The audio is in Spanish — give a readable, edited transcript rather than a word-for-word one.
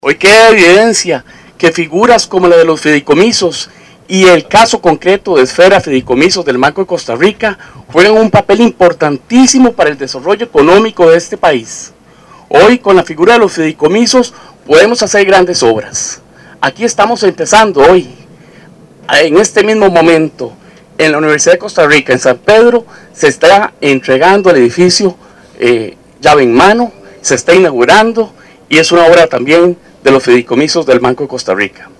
Hoy queda evidencia que figuras como la de los fideicomisos y el caso concreto de Esfera Fideicomisos del Banco de Costa Rica juegan un papel importantísimo para el desarrollo económico de este país. Hoy, con la figura de los fideicomisos, podemos hacer grandes obras. Aquí estamos empezando hoy, en este mismo momento, en la Universidad de Costa Rica, en San Pedro, se está entregando el edificio llave en mano, se está inaugurando y es una obra también de los fideicomisos del Banco de Costa Rica.